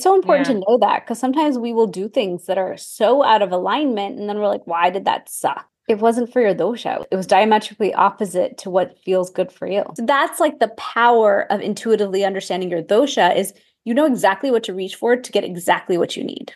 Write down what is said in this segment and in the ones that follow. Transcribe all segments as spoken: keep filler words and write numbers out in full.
It's so important Yeah. to know that because sometimes we will do things that are so out of alignment and then we're like, why did that suck? It wasn't for your dosha. It was diametrically opposite to what feels good for you. So that's like the power of intuitively understanding your dosha is you know exactly what to reach for to get exactly what you need.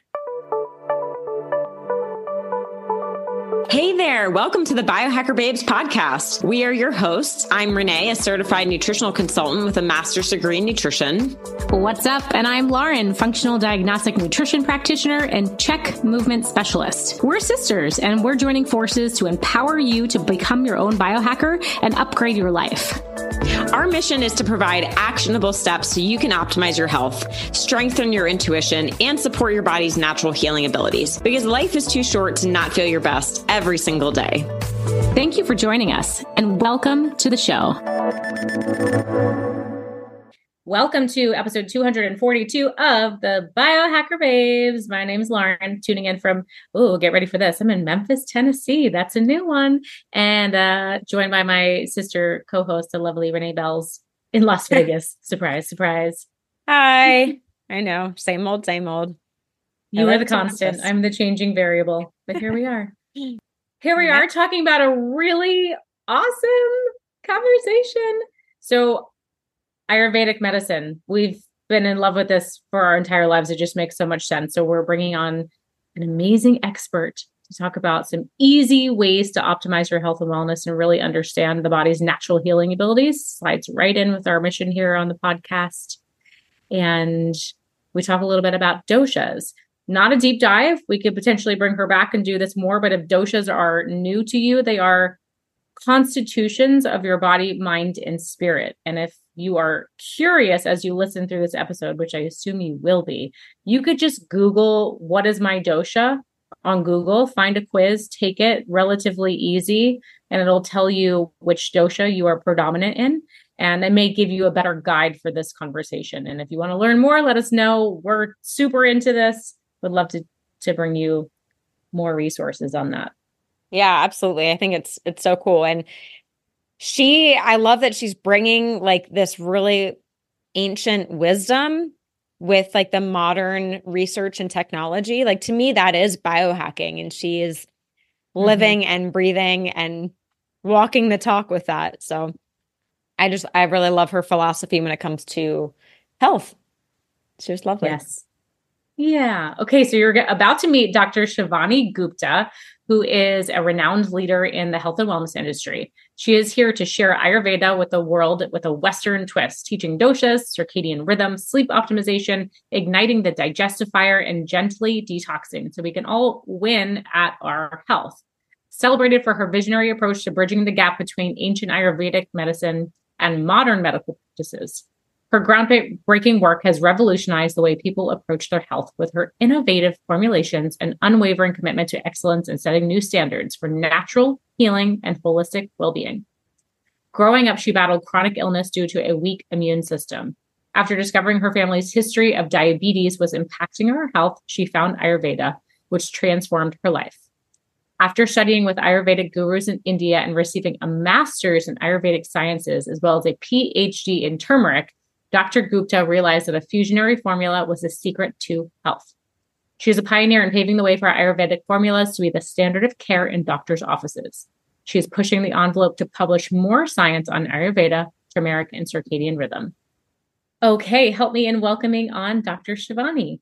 Hey there. Welcome to the Biohacker Babes podcast. We are your hosts. I'm Renee, a certified nutritional consultant with a master's degree in nutrition. What's up? And I'm Lauren, functional diagnostic nutrition practitioner and check movement specialist. We're sisters and we're joining forces to empower you to become your own biohacker and upgrade your life. Our mission is to provide actionable steps so you can optimize your health, strengthen your intuition, and support your body's natural healing abilities. Because life is too short to not feel your best every single day. Thank you for joining us and welcome to the show. Welcome to episode two hundred forty-two of the Biohacker Babes. My name's Lauren, tuning in from, oh, get ready for this. I'm in Memphis, Tennessee. That's a new one. And uh, joined by my sister co-host, the lovely Renee Bells in Las Vegas. Surprise, surprise. Hi. I know. Same old, same old. You are the constant. I'm the changing variable. But here we are. Here we are talking about a really awesome conversation. So Ayurvedic medicine. We've been in love with this for our entire lives. It just makes so much sense. So we're bringing on an amazing expert to talk about some easy ways to optimize your health and wellness and really understand the body's natural healing abilities. Slides right in with our mission here on the podcast. And we talk a little bit about doshas. Not a deep dive. We could potentially bring her back and do this more, but if doshas are new to you, they are constitutions of your body, mind, and spirit. And if you are curious as you listen through this episode, which I assume you will be, you could just Google, what is my dosha on Google, find a quiz, take it, relatively easy, and it'll tell you which dosha you are predominant in. And it may give you a better guide for this conversation. And if you want to learn more, let us know. We're super into this. Would love to, to bring you more resources on that. Yeah, absolutely. I think it's it's so cool. And she, I love that she's bringing like this really ancient wisdom with like the modern research and technology. Like to me, that is biohacking. And she is living mm-hmm. and breathing and walking the talk with that. So I just, I really love her philosophy when it comes to health. She just lovely. Yes. Yeah. Okay. So you're about to meet Doctor Shivani Gupta, who is a renowned leader in the health and wellness industry. She is here to share Ayurveda with the world with a Western twist, teaching doshas, circadian rhythm, sleep optimization, igniting the digestive fire, and gently detoxing so we can all win at our health. Celebrated for her visionary approach to bridging the gap between ancient Ayurvedic medicine and modern medical practices. Her groundbreaking work has revolutionized the way people approach their health with her innovative formulations and unwavering commitment to excellence and setting new standards for natural healing and holistic well-being. Growing up, she battled chronic illness due to a weak immune system. After discovering her family's history of diabetes was impacting her health, she found Ayurveda, which transformed her life. After studying with Ayurvedic gurus in India and receiving a master's in Ayurvedic sciences, as well as a P H D in turmeric, Doctor Gupta realized that a fusionary formula was the secret to health. She is a pioneer in paving the way for Ayurvedic formulas to be the standard of care in doctors' offices. She is pushing the envelope to publish more science on Ayurveda, turmeric, and circadian rhythm. Okay, help me in welcoming on Doctor Shivani.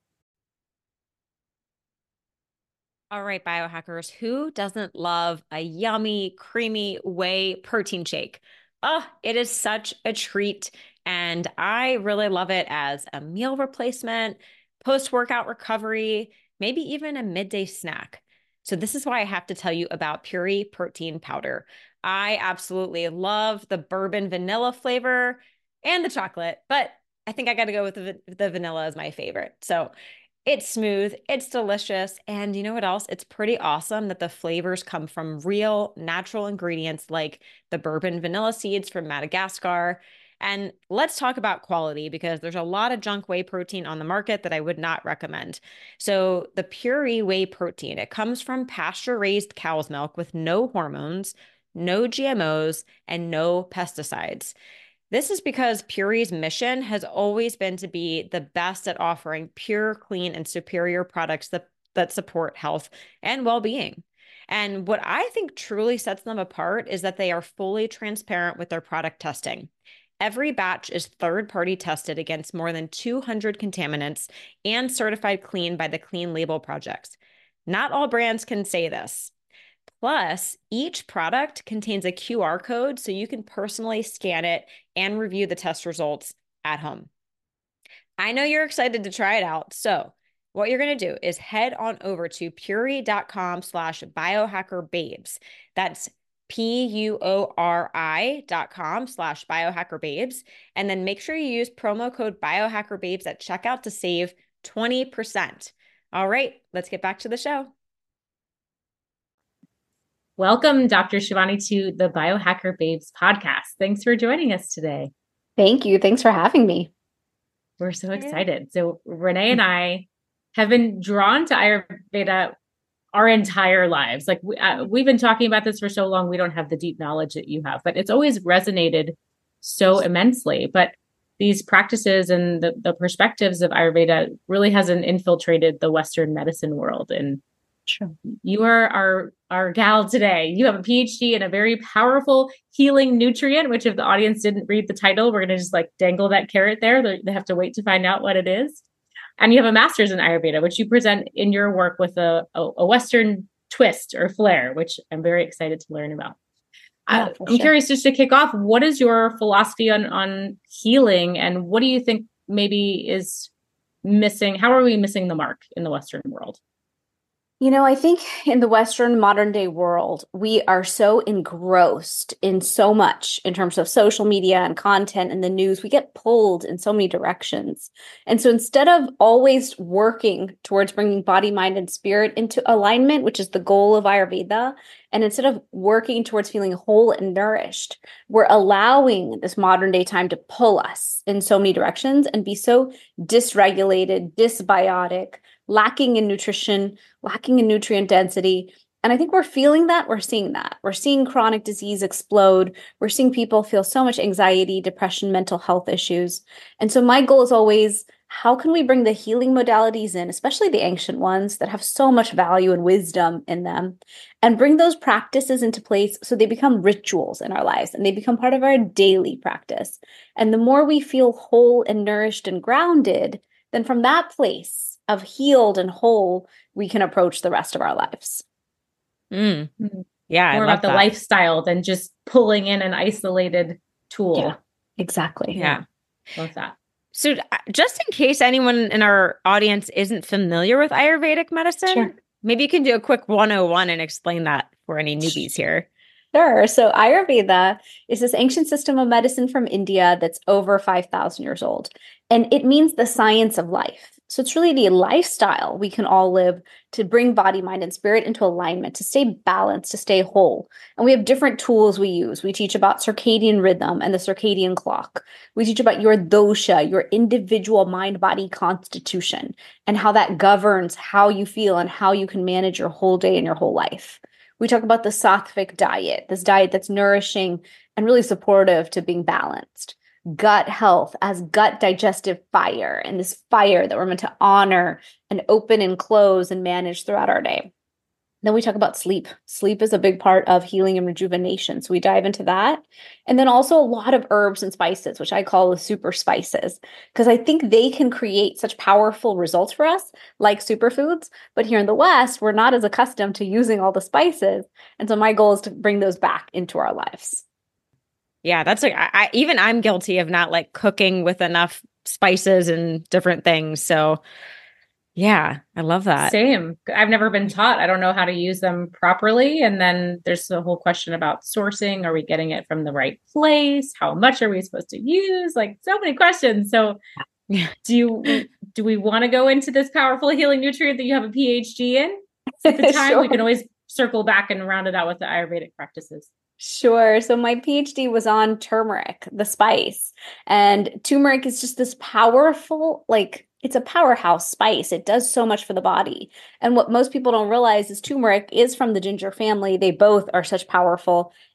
All right, biohackers, who doesn't love a yummy, creamy whey protein shake? Oh, it is such a treat. And I really love it as a meal replacement, post-workout recovery, maybe even a midday snack. So this is why I have to tell you about Puri protein powder. I absolutely love the bourbon vanilla flavor and the chocolate, but I think I got to go with the, the vanilla as my favorite. So it's smooth, it's delicious, and you know what else? It's pretty awesome that the flavors come from real natural ingredients like the bourbon vanilla seeds from Madagascar. And let's talk about quality because there's a lot of junk whey protein on the market that I would not recommend. So the Puri whey protein, it comes from pasture-raised cow's milk with no hormones, no G M Os, and no pesticides. This is because Puri's mission has always been to be the best at offering pure, clean, and superior products that, that support health and well-being. And what I think truly sets them apart is that they are fully transparent with their product testing. Every batch is third-party tested against more than two hundred contaminants and certified clean by the Clean Label Project. Not all brands can say this. Plus, each product contains a Q R code so you can personally scan it and review the test results at home. I know you're excited to try it out, so what you're going to do is head on over to puri.com slash biohackerbabes. That's P-U-O-R-I dot com slash biohackerbabes. And then make sure you use promo code biohackerbabes at checkout to save twenty percent. All right, let's get back to the show. Welcome, Doctor Shivani, to the Biohacker Babes podcast. Thanks for joining us today. Thank you. Thanks for having me. We're so excited. So Renee and I have been drawn to Ayurveda our entire lives. Like we, uh, we've been talking about this for so long, we don't have the deep knowledge that you have, but it's always resonated so immensely. But these practices and the, the perspectives of Ayurveda really hasn't infiltrated the Western medicine world. And Sure. You are our, our gal today. You have a P H D in a very powerful healing nutrient, which if the audience didn't read the title, we're going to just like dangle that carrot there. They have to wait to find out what it is. And you have a master's in Ayurveda, which you present in your work with a, a, a Western twist or flair, which I'm very excited to learn about. Yeah, I, I'm sure. curious just to kick off, what is your philosophy on, on healing and what do you think maybe is missing? How are we missing the mark in the Western world? You know, I think in the Western modern day world, we are so engrossed in so much in terms of social media and content and the news. We get pulled in so many directions. And so instead of always working towards bringing body, mind, and spirit into alignment, which is the goal of Ayurveda, and instead of working towards feeling whole and nourished, we're allowing this modern day time to pull us in so many directions and be so dysregulated, dysbiotic, lacking in nutrition, lacking in nutrient density. And I think we're feeling that. We're seeing that. We're seeing chronic disease explode. We're seeing people feel so much anxiety, depression, mental health issues. And so my goal is always, how can we bring the healing modalities in, especially the ancient ones that have so much value and wisdom in them, and bring those practices into place so they become rituals in our lives and they become part of our daily practice. And the more we feel whole and nourished and grounded, then from that place of healed and whole, we can approach the rest of our lives. Mm. Yeah. More about the that. lifestyle than just pulling in an isolated tool. Yeah, exactly. Yeah. Love that. So just in case anyone in our audience isn't familiar with Ayurvedic medicine, Sure. maybe you can do a quick one oh one and explain that for any newbies here. Sure. So Ayurveda is this ancient system of medicine from India that's over five thousand years old. And it means the science of life. So it's really the lifestyle we can all live to bring body, mind, and spirit into alignment, to stay balanced, to stay whole. And we have different tools we use. We teach about circadian rhythm and the circadian clock. We teach about your dosha, your individual mind-body constitution, and how that governs how you feel and how you can manage your whole day and your whole life. We talk about the sattvic diet, this diet that's nourishing and really supportive to being balanced. Gut health as gut digestive fire, and this fire that we're meant to honor and open and close and manage throughout our day. Then we talk about sleep. Sleep is a big part of healing and rejuvenation. So we dive into that. And then also a lot of herbs and spices, which I call the super spices, because I think they can create such powerful results for us, like superfoods. But here in the West, we're not as accustomed to using all the spices. And so my goal is to bring those back into our lives. Yeah, that's like, I, I even I'm guilty of not like cooking with enough spices and different things. So yeah, I love that. Same. I've never been taught. I don't know how to use them properly. And then there's the whole question about sourcing. Are we getting it from the right place? How much are we supposed to use? Like so many questions. So Yeah. do you, do we want to go into this powerful healing nutrient that you have a P H D in? At the time, Sure. we can always circle back and round it out with the Ayurvedic practices. Sure. So my P H D was on turmeric, the spice. And turmeric is just this powerful, like, it's a powerhouse spice. It does so much for the body. And what most people don't realize is turmeric is from the ginger family. They both are such powerful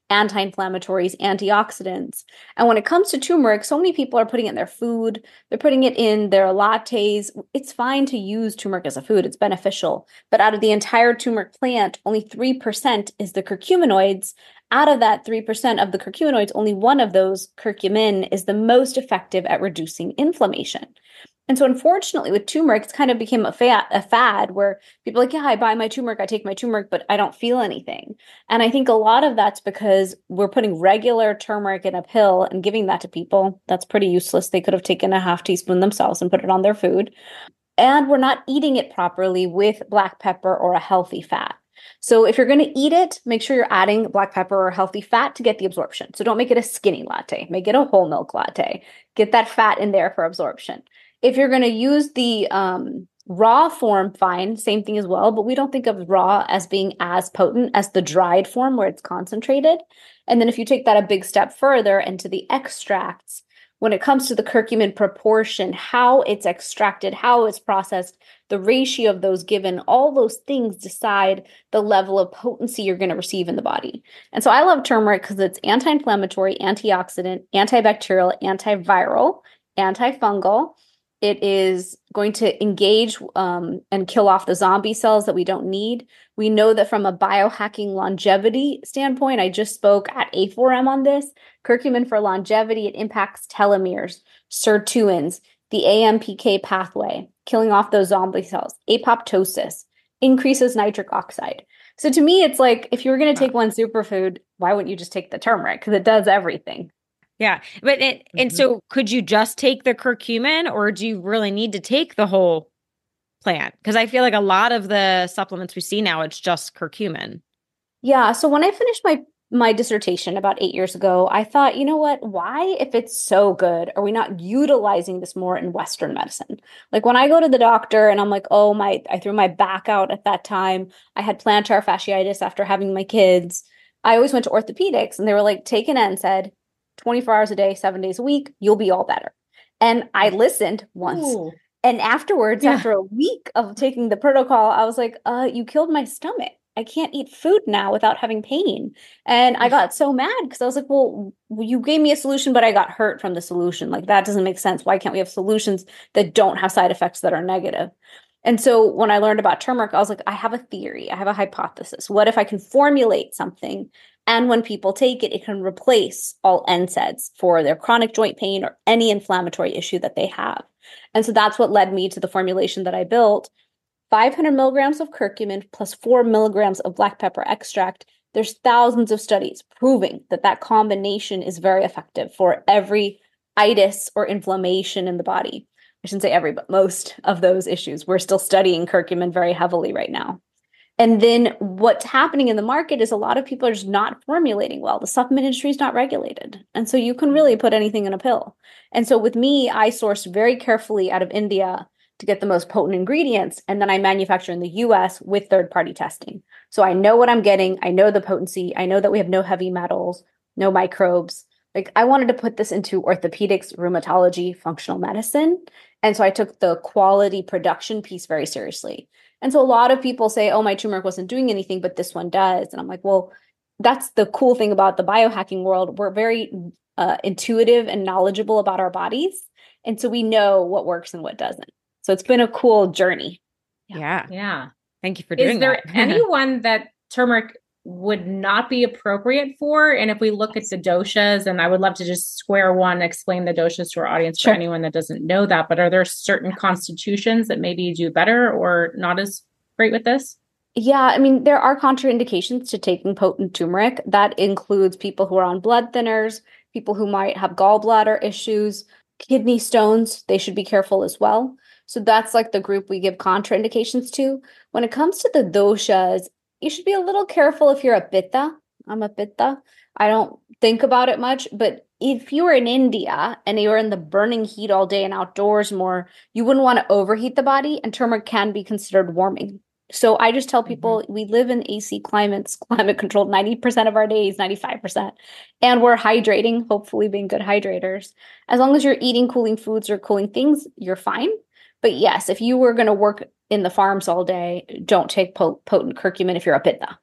anti-inflammatories, antioxidants. And when it comes to turmeric, so many people are putting it in their food. They're putting it in their lattes. It's fine to use turmeric as a food. It's beneficial. But out of the entire turmeric plant, only three percent is the curcuminoids. Out of that three percent of the curcuminoids, only one of those, curcumin, is the most effective at reducing inflammation. And so unfortunately with turmeric, it's kind of became a, fa- a fad where people are like, yeah, I buy my turmeric, I take my turmeric, but I don't feel anything. And I think a lot of that's because we're putting regular turmeric in a pill and giving that to people. That's pretty useless. They could have taken a half teaspoon themselves and put it on their food. And we're not eating it properly with black pepper or a healthy fat. So if you're going to eat it, make sure you're adding black pepper or healthy fat to get the absorption. So don't make it a skinny latte. Make it a whole milk latte. Get that fat in there for absorption. If you're going to use the um, raw form, fine, same thing as well. But we don't think of raw as being as potent as the dried form where it's concentrated. And then if you take that a big step further into the extracts, when it comes to the curcumin proportion, how it's extracted, how it's processed, the ratio of those given, all those things decide the level of potency you're going to receive in the body. And so I love turmeric because it's anti-inflammatory, antioxidant, antibacterial, antiviral, antifungal. It is going to engage um, and kill off the zombie cells that we don't need. We know that from a biohacking longevity standpoint, I just spoke at A four M on this, curcumin for longevity, it impacts telomeres, sirtuins, the A M P K pathway, killing off those zombie cells, apoptosis, increases nitric oxide. So to me, it's like, if you were going to take one superfood, why wouldn't you just take the turmeric? Because it does everything. Yeah. But it, mm-hmm. and so could you just take the curcumin, or do you really need to take the whole plant? Because I feel like a lot of the supplements we see now, it's just curcumin. Yeah. So when I finished my my dissertation about eight years ago, I thought, you know what? Why, if it's so good, are we not utilizing this more in Western medicine? Like when I go to the doctor and I'm like, oh, my, I threw my back out at that time. I had plantar fasciitis after having my kids. I always went to orthopedics and they were like, take an N SAID, twenty-four hours a day, seven days a week, you'll be all better. And I listened once. Ooh. And afterwards, yeah. after a week of taking the protocol, I was like, uh, you killed my stomach. I can't eat food now without having pain. And I got so mad because I was like, well, you gave me a solution, but I got hurt from the solution. Like, that doesn't make sense. Why can't we have solutions that don't have side effects that are negative? And so when I learned about turmeric, I was like, I have a theory. I have a hypothesis. What if I can formulate something, and when people take it, it can replace all N SAIDs for their chronic joint pain or any inflammatory issue that they have? And so that's what led me to the formulation that I built. five hundred milligrams of curcumin plus four milligrams of black pepper extract. There's thousands of studies proving that that combination is very effective for every itis or inflammation in the body. I shouldn't say every, but most of those issues. We're still studying curcumin very heavily right now. And then what's happening in the market is a lot of people are just not formulating well. The supplement industry is not regulated. And so you can really put anything in a pill. And so with me, I sourced very carefully out of India to get the most potent ingredients. And then I manufacture in the U S with third-party testing. So I know what I'm getting. I know the potency. I know that we have no heavy metals, no microbes. Like, I wanted to put this into orthopedics, rheumatology, functional medicine. And so I took the quality production piece very seriously. And so a lot of people say, oh, my turmeric wasn't doing anything, but this one does. And I'm like, well, that's the cool thing about the biohacking world. We're very uh, intuitive and knowledgeable about our bodies. And so we know what works and what doesn't. So it's been a cool journey. Yeah. Yeah. Thank you for doing that. Is there anyone that turmeric would not be appropriate for? And if we look at the doshas, and I would love to just square one, explain the doshas to our audience sure. for anyone that doesn't know that, but are there certain constitutions that maybe do better or not as great with this? Yeah, I mean, there are contraindications to taking potent turmeric. That includes people who are on blood thinners, people who might have gallbladder issues, kidney stones. They should be careful as well. So that's like the group we give contraindications to. When it comes to the doshas, you should be a little careful if you're a pitta. I'm a pitta. I don't think about it much, but if you were in India and you were in the burning heat all day and outdoors more, you wouldn't want to overheat the body, and turmeric can be considered warming. So I just tell people mm-hmm. we live in A C climates, climate controlled ninety percent of our days, ninety-five percent. And we're hydrating, hopefully being good hydrators. As long as you're eating cooling foods or cooling things, you're fine. But yes, if you were going to work in the farms all day, don't take po- potent curcumin if you're a pitta.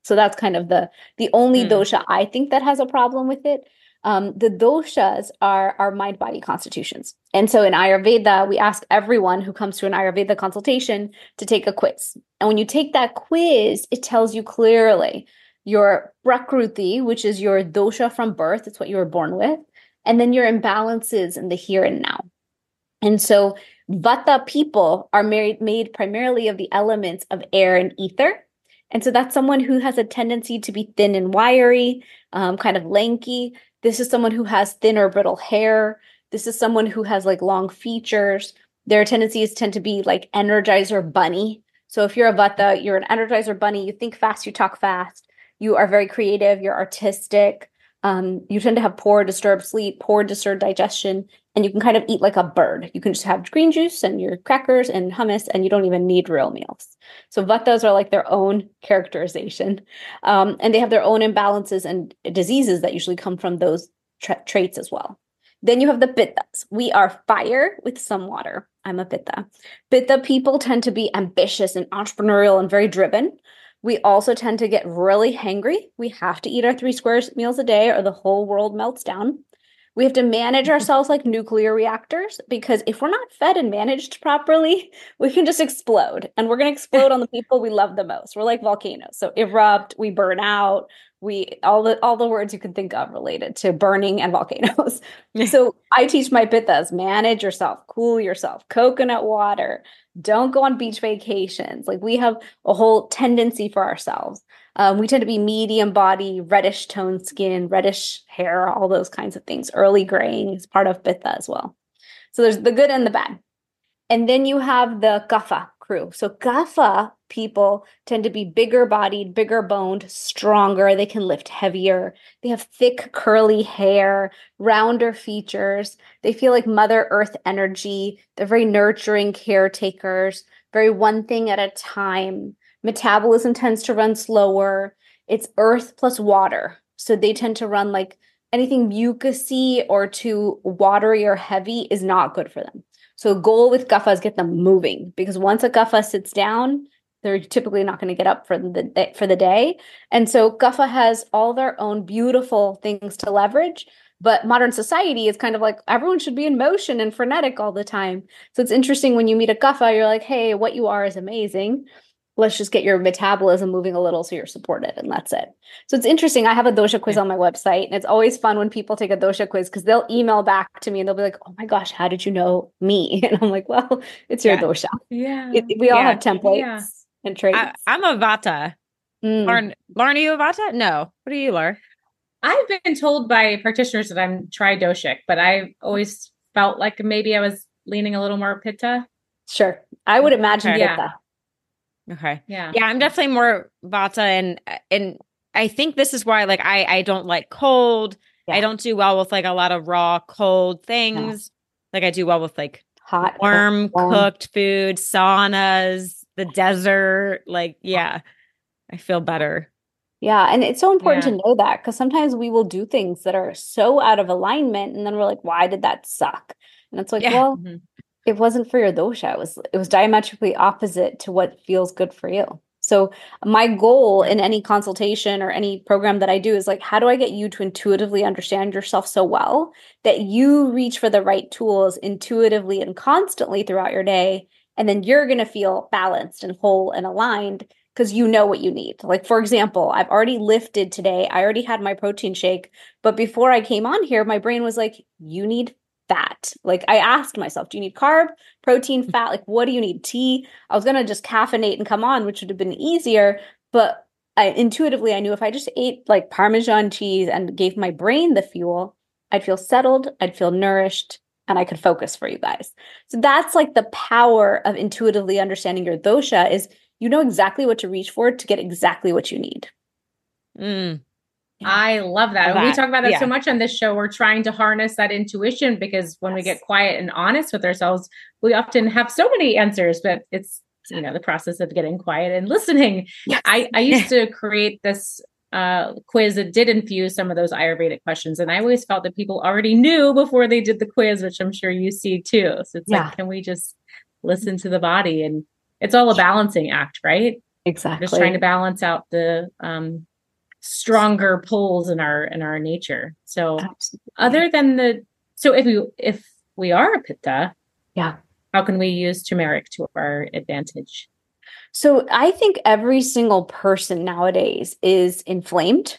So that's kind of the the only Hmm. dosha I think that has a problem with it. Um, the doshas are our mind body constitutions. And so in Ayurveda, we ask everyone who comes to an Ayurveda consultation to take a quiz. And when you take that quiz, it tells you clearly your prakruti, which is your dosha from birth, it's what you were born with, and then your imbalances in the here and now. And so Vata people are made, made primarily of the elements of air and ether. And so that's someone who has a tendency to be thin and wiry, um, kind of lanky. This is someone who has thin or brittle hair. This is someone who has like long features. Their tendencies tend to be like Energizer bunny. So if you're a Vata, you're an Energizer bunny. You think fast, you talk fast. You are very creative. You're artistic. Um, you tend to have poor disturbed sleep, poor disturbed digestion, and you can kind of eat like a bird. You can just have green juice and your crackers and hummus, and you don't even need real meals. So Vatas are like their own characterization. Um, and they have their own imbalances and diseases that usually come from those tra- traits as well. Then you have the Pittas. We are fire with some water. I'm a Pitta. Pitta people tend to be ambitious and entrepreneurial and very driven. We also tend to get really hangry. We have to eat our three squares meals a day or the whole world melts down. We have to manage ourselves like nuclear reactors, because if we're not fed and managed properly, we can just explode. And we're going to explode on the people we love the most. We're like volcanoes. So erupt, we burn out, we all the all the words you can think of related to burning and volcanoes. So I teach my pittas, manage yourself, cool yourself, coconut water, don't go on beach vacations. Like we have a whole tendency for ourselves. Um, we tend to be medium body, reddish toned skin, reddish hair, all those kinds of things. Early graying is part of Pitta as well. So there's the good and the bad. And then you have the Kapha crew. So Kapha people tend to be bigger bodied, bigger boned, stronger. They can lift heavier. They have thick, curly hair, rounder features. They feel like Mother Earth energy. They're very nurturing caretakers, very one thing at a time. Metabolism tends to run slower. It's earth plus water. So they tend to run like anything mucusy or too watery or heavy is not good for them. So goal with Kapha is get them moving, because once a Kapha sits down, they're typically not going to get up for the for the day. And so Kapha has all their own beautiful things to leverage. But modern society is kind of like everyone should be in motion and frenetic all the time. So it's interesting when you meet a Kapha, you're like, hey, what you are is amazing. Let's just get your metabolism moving a little so you're supported, and that's it. So it's interesting. I have a dosha quiz on my website, and it's always fun when people take a dosha quiz because they'll email back to me and they'll be like, oh my gosh, how did you know me? And I'm like, well, it's your Yeah. dosha. Yeah. It, we all Yeah. have templates Yeah. and traits. I, I'm a Vata. Mm. Lauren, Lauren, are you a Vata? No. What are you, Lauren? I've been told by practitioners that I'm tridoshic, but I always felt like maybe I was leaning a little more pitta. Sure. I would imagine Okay. Pitta. Yeah. Okay. Yeah. Yeah, I'm definitely more Vata, and and I think this is why like I I don't like cold. Yeah. I don't do well with like a lot of raw cold things. Like I do well with like Hot, warm cold, warm. cooked food, saunas, the desert. Like yeah, I feel better. Yeah. And it's so important Yeah. to know that, because sometimes we will do things that are so out of alignment, and then we're like, why did that suck? And it's like, Yeah. well, Mhm. it wasn't for your dosha. It was it was diametrically opposite to what feels good for you. So my goal in any consultation or any program that I do is like, how do I get you to intuitively understand yourself so well that you reach for the right tools intuitively and constantly throughout your day, and then you're going to feel balanced and whole and aligned because you know what you need. Like, for example, I've already lifted today. I already had my protein shake, but before I came on here, my brain was like, you need fat. Like I asked myself, do you need carb, protein, fat? Like, what do you need? Tea? I was going to just caffeinate and come on, which would have been easier. But I intuitively, I knew if I just ate like Parmesan cheese and gave my brain the fuel, I'd feel settled, I'd feel nourished, and I could focus for you guys. So that's like the power of intuitively understanding your dosha is you know exactly what to reach for to get exactly what you need. Mm. I love that. Love And we that. talk about that Yeah. so much on this show. We're trying to harness that intuition, because when we Yes. get quiet and honest with ourselves, we often have so many answers, but it's, you know, the process of getting quiet and listening. Yes. I, I used to create this uh, quiz that did infuse some of those Ayurvedic questions. And I always felt that people already knew before they did the quiz, which I'm sure you see too. So it's Yeah. like, can we just listen to the body? And it's all a balancing act, right? Just trying to Exactly. balance out the um, stronger poles in our in our nature. So Absolutely. other than the so if we if we are a pitta, Yeah. how can we use turmeric to our advantage? So I think every single person nowadays is inflamed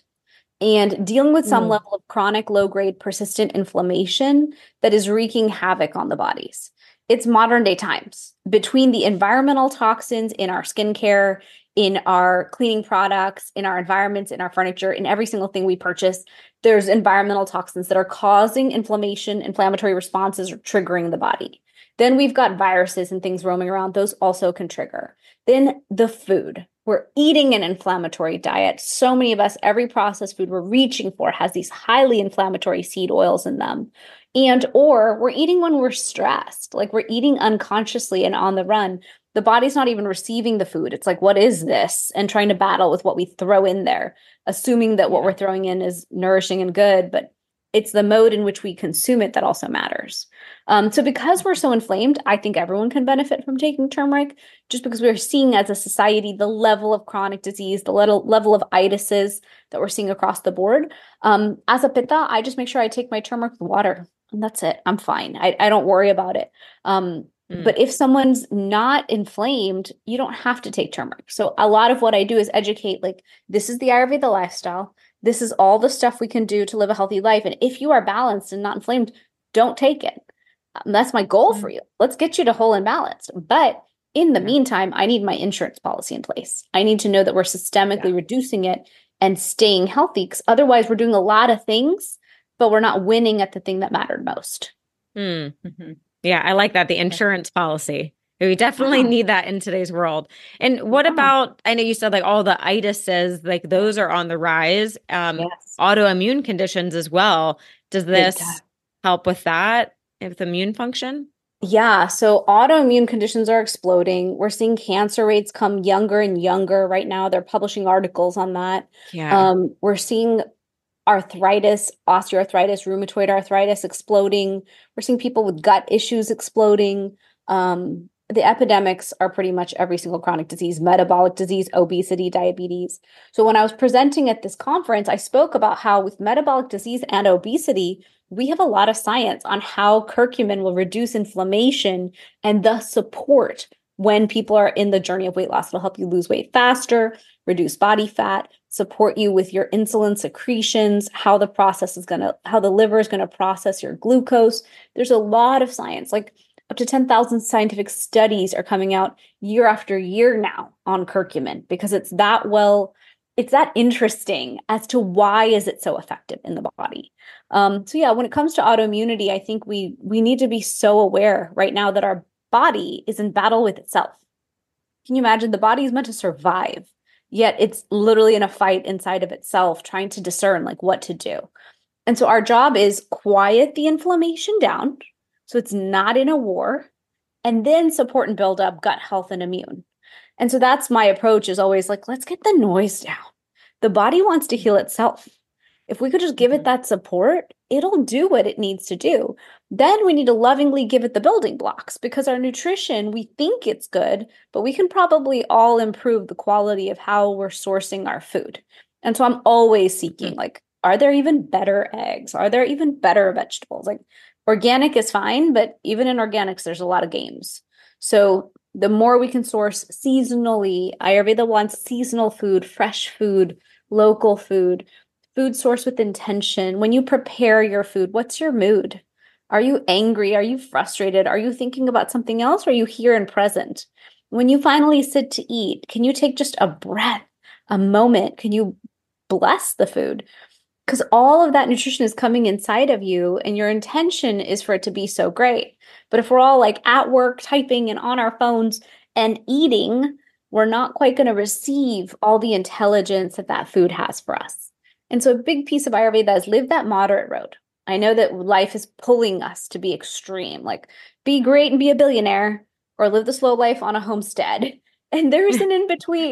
and dealing with some Mm, level of chronic low grade persistent inflammation that is wreaking havoc on the bodies. It's modern day times between the environmental toxins in our skincare, in our cleaning products, in our environments, in our furniture, in every single thing we purchase. There's environmental toxins that are causing inflammation, inflammatory responses, or triggering the body. Then we've got viruses and things roaming around. Those also can trigger. Then the food. We're eating an inflammatory diet. So many of us, every processed food we're reaching for has these highly inflammatory seed oils in them. And or we're eating when we're stressed, like we're eating unconsciously and on the run. The body's not even receiving the food. It's like, what is this? And trying to battle with what we throw in there, assuming that what yeah. we're throwing in is nourishing and good, but it's the mode in which we consume it that also matters. Um, so because we're so inflamed, I think everyone can benefit from taking turmeric just because we're seeing as a society the level of chronic disease, the level level of itises that we're seeing across the board. Um, as a pitta, I just make sure I take my turmeric with water, and that's it. I'm fine. I, I don't worry about it. Um, Mm. but if someone's not inflamed, you don't have to take turmeric. So a lot of what I do is educate, like, this is the Ayurveda lifestyle. This is all the stuff we can do to live a healthy life. And if you are balanced and not inflamed, don't take it. Um, that's my goal for Mm, you. Let's get you to whole and balanced. But in the yeah. meantime, I need my insurance policy in place. I need to know that we're Yeah. systemically reducing it and staying healthy because otherwise we're doing a lot of things, but we're not winning at the thing that mattered most. Mm. Mhm. Yeah, I like that. The Yeah. insurance policy. We definitely Yeah. need that in today's world. And what Yeah. about, I know you said like all the itises, like those are on the rise, um, Yes. autoimmune conditions as well. Does Big time. this help with that, with immune function? Yeah, so autoimmune conditions are exploding. We're seeing cancer rates come younger and younger right now. They're publishing articles on that. Yeah. Um, we're seeing arthritis, osteoarthritis, rheumatoid arthritis exploding. We're seeing people with gut issues exploding. Um, the epidemics are pretty much every single chronic disease, metabolic disease, obesity, diabetes. So when I was presenting at this conference, I spoke about how with metabolic disease and obesity, we have a lot of science on how curcumin will reduce inflammation and thus support when people are in the journey of weight loss. It'll help you lose weight faster, reduce body fat, support you with your insulin secretions, how the process is going to, how the liver is going to process your glucose. There's a lot of science, like up to ten thousand scientific studies are coming out year after year now on curcumin because it's that well, it's that interesting as to why is it so effective in the body. Um, so yeah, when it comes to autoimmunity, I think we we need to be so aware right now that our body is in battle with itself. Can you imagine the body is meant to survive, yet it's literally in a fight inside of itself, trying to discern like what to do. And so our job is quiet the inflammation down so it's not in a war, and then support and build up gut health and immune. And so that's my approach is always like, let's get the noise down. The body wants to heal itself. If we could just give it Mhm. that support, it'll do what it needs to do. Then we need to lovingly give it the building blocks because our nutrition, we think it's good, but we can probably all improve the quality of how we're sourcing our food. And so I'm always seeking, Mm. like, are there even better eggs? Are there even better vegetables? Like, organic is fine, but even in organics, there's a lot of games. So the more we can source seasonally, Ayurveda wants seasonal food, fresh food, local food, food source with intention. When you prepare your food, what's your mood? Are you angry? Are you frustrated? Are you thinking about something else? Or are you here and present? When you finally sit to eat, can you take just a breath, a moment? Can you bless the food? Because all of that nutrition is coming inside of you, and your intention is for it to be so great. But if we're all like at work, typing and on our phones and eating, we're not quite going to receive all the intelligence that that food has for us. And so, a big piece of Ayurveda is live that moderate road. I know that life is pulling us to be extreme, like be great and be a billionaire, or live the slow life on a homestead. And there's an in between.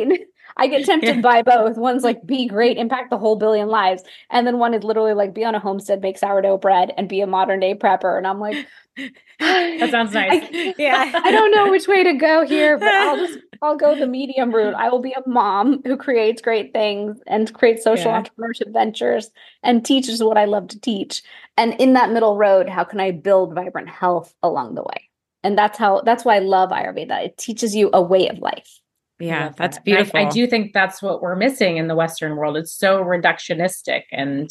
I get tempted Yeah. by both. One's like, be great, impact the whole billion lives. And then one is literally like, be on a homestead, make sourdough bread, and be a modern day prepper. And I'm like, That sounds nice. I, Yeah. I don't know which way to go here, but I'll just, I'll go the medium route. I will be a mom who creates great things and creates social Yeah. entrepreneurship ventures and teaches what I love to teach. And in that middle road, how can I build vibrant health along the way? And that's how, that's why I love Ayurveda. It teaches you a way of life. Yeah, love that's that. And I- beautiful. I, do think that's what we're missing in the Western world. It's so reductionistic, and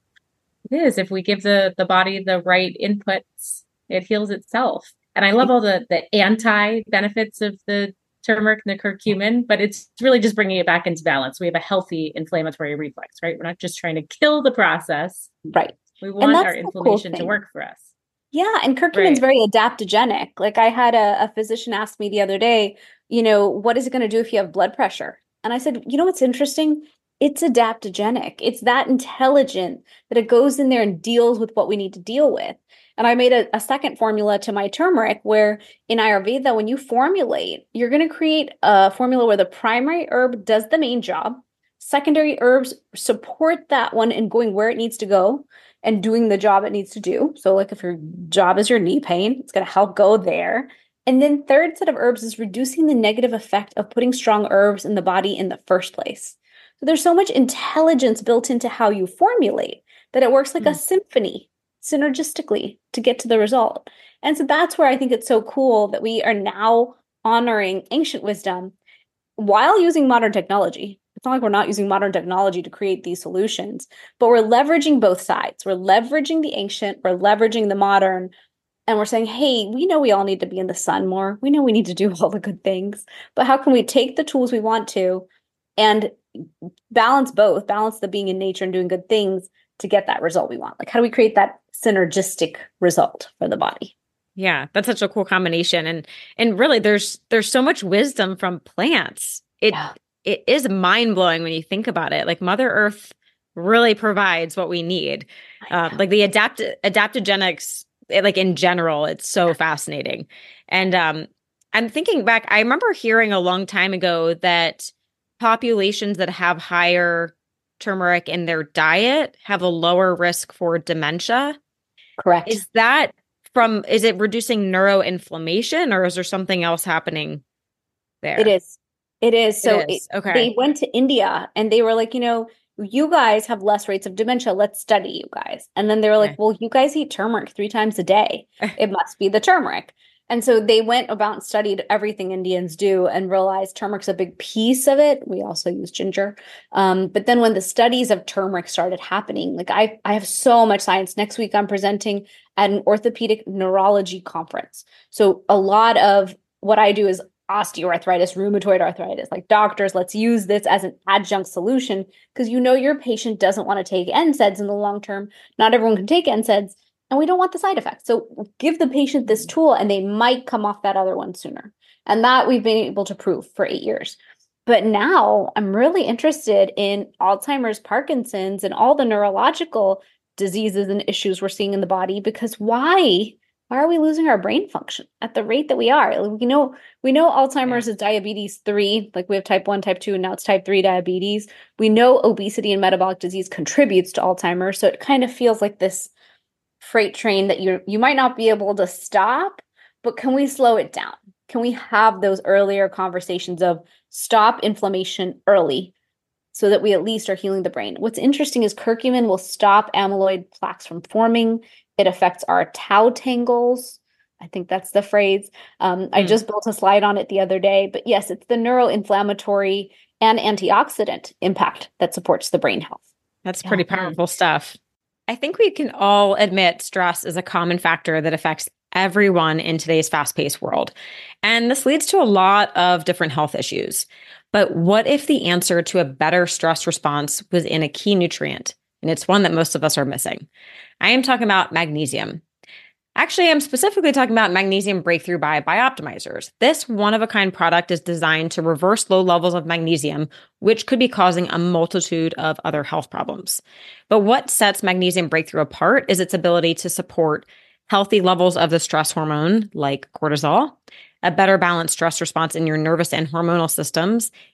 it is. If we give the the body the right inputs, it heals itself. And I love all the the anti benefits of the turmeric and the curcumin, but it's really just bringing it back into balance. We have a healthy inflammatory reflex, right? We're not just trying to kill the process. Right. We want that's our the cool inflammation to thing. work for us. Yeah, and curcumin's Right. very adaptogenic. Like I had a, a physician ask me the other day, you know, what is it going to do if you have blood pressure? And I said, you know what's interesting? It's adaptogenic. It's that intelligent that it goes in there and deals with what we need to deal with. And I made a, a second formula to my turmeric where in Ayurveda, when you formulate, you're going to create a formula where the primary herb does the main job. Secondary herbs support that one in going where it needs to go and doing the job it needs to do. So like if your job is your knee pain, it's going to help go there. And then third set of herbs is reducing the negative effect of putting strong herbs in the body in the first place. So there's so much intelligence built into how you formulate that it works like Mm. a symphony synergistically to get to the result. And so that's where I think it's so cool that we are now honoring ancient wisdom while using modern technology. It's not like we're not using modern technology to create these solutions, but we're leveraging both sides. We're leveraging the ancient, we're leveraging the modern, and we're saying, hey, we know we all need to be in the sun more. We know we need to do all the good things, but how can we take the tools we want to and balance both, balance the being in nature and doing good things to get that result we want? Like, how do we create that synergistic result for the body? Yeah, that's such a cool combination. And and really there's there's so much wisdom from plants. It Yeah. it is mind-blowing when you think about it. Like Mother Earth really provides what we need. Uh, like the adapt adaptogenics, it, like in general, it's so fascinating. And um, I'm thinking back, I remember hearing a long time ago that populations that have higher turmeric in their diet have a lower risk for dementia. Correct. Is that from, is it reducing neuroinflammation or is there something else happening there? It is. It is. So It is. it- Okay. they went to India and they were like, you know, you guys have less rates of dementia. Let's study you guys. And then they were like, Okay. well, you guys eat turmeric three times a day. It must be the turmeric. And so they went about and studied everything Indians do and realized turmeric's a big piece of it. We also use ginger. Um, but then when the studies of turmeric started happening, like I, I have so much science. Next week, I'm presenting at an orthopedic neurology conference. So a lot of what I do is osteoarthritis, rheumatoid arthritis. Like doctors, let's use this as an adjunct solution because you know your patient doesn't want to take N SAIDs in the long term. Not everyone can take N SAIDs, and we don't want the side effects. So give the patient this tool, and they might come off that other one sooner. And that we've been able to prove for eight years. But now I'm really interested in Alzheimer's, Parkinson's, and all the neurological diseases and issues we're seeing in the body because why? Why are we losing our brain function at the rate that we are? Like, we know we know Alzheimer's is diabetes three, like we have type one, type two, and now it's type three diabetes. We know obesity and metabolic disease contributes to Alzheimer's. So it kind of feels like this freight train that you you might not be able to stop, but can we slow it down? Can we have those earlier conversations of stop inflammation early so that we at least are healing the brain? What's interesting is curcumin will stop amyloid plaques from forming. It affects our tau tangles. I think that's the phrase. Um, I Mm. just built a slide on it the other day. But yes, it's the neuroinflammatory and antioxidant impact that supports the brain health. That's Yeah. pretty powerful stuff. I think we can all admit stress is a common factor that affects everyone in today's fast-paced world. And this leads to a lot of different health issues. But what if the answer to a better stress response was in a key nutrient? And it's one that most of us are missing. I am talking about magnesium. Actually, I'm specifically talking about Magnesium Breakthrough by Bioptimizers. This one-of-a-kind product is designed to reverse low levels of magnesium, which could be causing a multitude of other health problems. But what sets Magnesium Breakthrough apart is its ability to support healthy levels of the stress hormone, like cortisol, a better balanced stress response in your nervous and hormonal systems,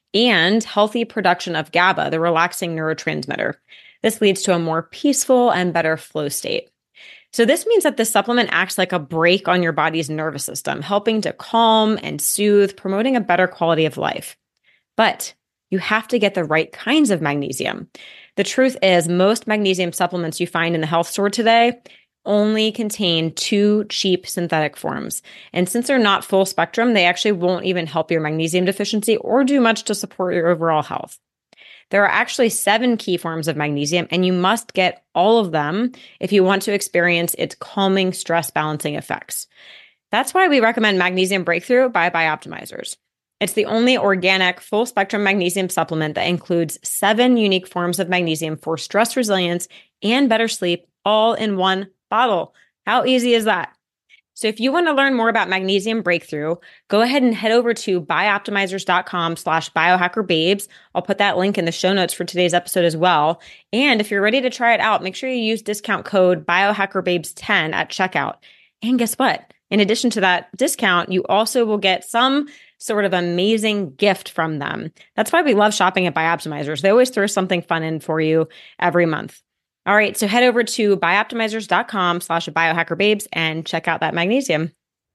and healthy production of GABA, the relaxing neurotransmitter. This leads to a more peaceful and better flow state. So this means that this supplement acts like a brake on your body's nervous system, helping to calm and soothe, promoting a better quality of life. But you have to get the right kinds of magnesium. The truth is, most magnesium supplements you find in the health store today only contain two cheap synthetic forms. And since they're not full spectrum, they actually won't even help your magnesium deficiency or do much to support your overall health. There are actually seven key forms of magnesium, and you must get all of them if you want to experience its calming stress balancing effects. That's why we recommend Magnesium Breakthrough by Bioptimizers. It's the only organic full spectrum magnesium supplement that includes seven unique forms of magnesium for stress resilience and better sleep, all in one bottle. How easy is that? So if you want to learn more about Magnesium Breakthrough, go ahead and head over to bioptimizers.com slash biohackerbabes. I'll put that link in the show notes for today's episode as well. And if you're ready to try it out, make sure you use discount code biohackerbabes ten at checkout. And guess what? In addition to that discount, you also will get some sort of amazing gift from them. That's why we love shopping at Bioptimizers. They always throw something fun in for you every month. All right, so head over to bioptimizers.com slash biohackerbabes and check out that magnesium.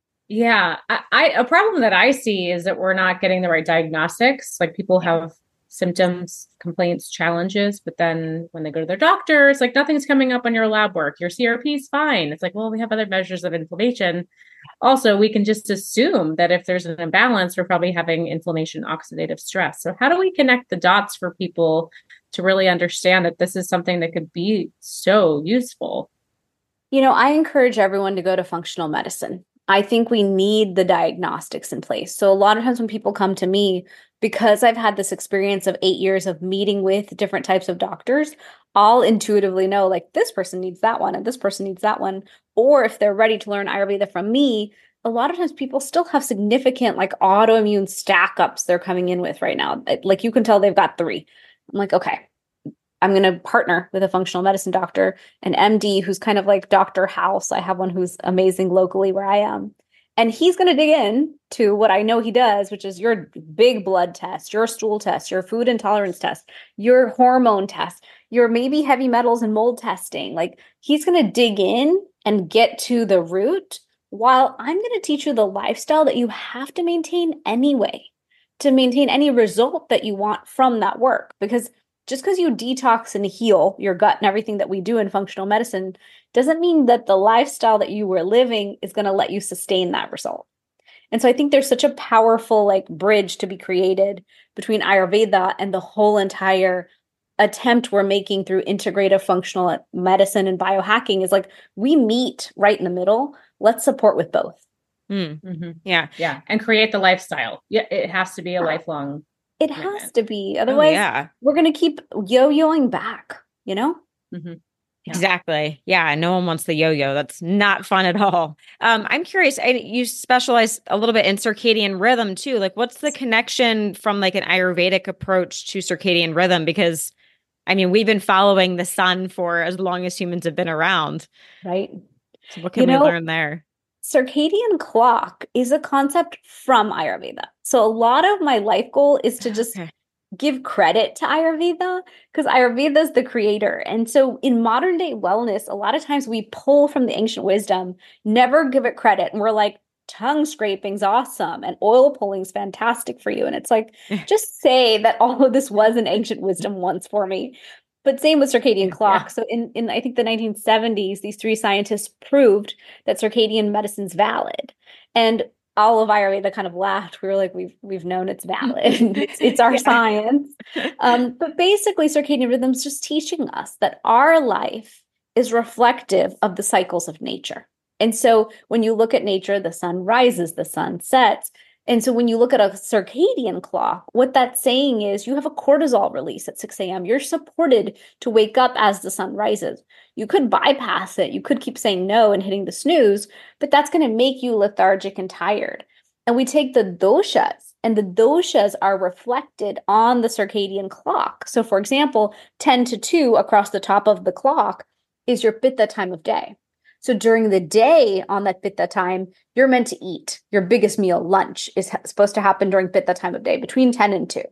Yeah, I, I a problem that I see is that we're not getting the right diagnostics. Like people have symptoms, complaints, challenges, but then when they go to their doctor, it's like nothing's coming up on your lab work. Your C R P is fine. It's like, well, we have other measures of inflammation. Also, we can just assume that if there's an imbalance, we're probably having inflammation, oxidative stress. So how do we connect the dots for people to really understand that this is something that could be so useful? You know, I encourage everyone to go to functional medicine. I think we need the diagnostics in place. So a lot of times when people come to me, because I've had this experience of eight years of meeting with different types of doctors, I'll intuitively know like this person needs that one and this person needs that one. Or if they're ready to learn Ayurveda from me, a lot of times people still have significant like autoimmune stack ups they're coming in with right now. Like you can tell they've got three. I'm like, okay, I'm going to partner with a functional medicine doctor, an M D who's kind of like Doctor House. I have one who's amazing locally where I am. And he's going to dig in to what I know he does, which is your big blood test, your stool test, your food intolerance test, your hormone test, your maybe heavy metals and mold testing. Like he's going to dig in and get to the root while I'm going to teach you the lifestyle that you have to maintain anyway to maintain any result that you want from that work. Because just because you detox and heal your gut and everything that we do in functional medicine doesn't mean that the lifestyle that you were living is going to let you sustain that result. And so I think there's such a powerful like bridge to be created between Ayurveda and the whole entire attempt we're making through integrative functional medicine and biohacking is like we meet right in the middle. Let's support with both. Mm. Mm-hmm. Yeah. Yeah. And create the lifestyle. Yeah. It has to be a lifelong. It commitment. has to be. Otherwise, Oh, yeah. we're going to keep yo-yoing back, you know? Mm-hmm. Yeah. Exactly. Yeah. No one wants the yo-yo. That's not fun at all. Um, I'm curious, I, you specialize a little bit in circadian rhythm too. Like what's the connection from like an Ayurvedic approach to circadian rhythm? Because I mean, we've been following the sun for as long as humans have been around. Right. So what can you we know, learn there? Circadian clock is a concept from Ayurveda. So a lot of my life goal is to just Okay. give credit to Ayurveda because Ayurveda is the creator. And so in modern day wellness, a lot of times we pull from the ancient wisdom, never give it credit. And we're like, tongue scraping's awesome and oil pulling's fantastic for you. And it's like, just say that all of this was an ancient wisdom once for me. But same with circadian clock. Yeah. So in, in, I think the nineteen seventies, these three scientists proved that circadian medicine's valid. And all of Ayurveda kind of laughed. We were like, we've, we've known it's valid. it's, it's our Yeah. science. Um, but basically circadian rhythm's just teaching us that our life is reflective of the cycles of nature. And so when you look at nature, the sun rises, the sun sets. And so when you look at a circadian clock, what that's saying is you have a cortisol release at six a.m. You're supported to wake up as the sun rises. You could bypass it. You could keep saying no and hitting the snooze, but that's going to make you lethargic and tired. And we take the doshas, and the doshas are reflected on the circadian clock. So for example, ten to two across the top of the clock is your pitta time of day. So during the day on that pitta time, you're meant to eat. Your biggest meal, lunch, is ha- supposed to happen during pitta time of day between ten and two.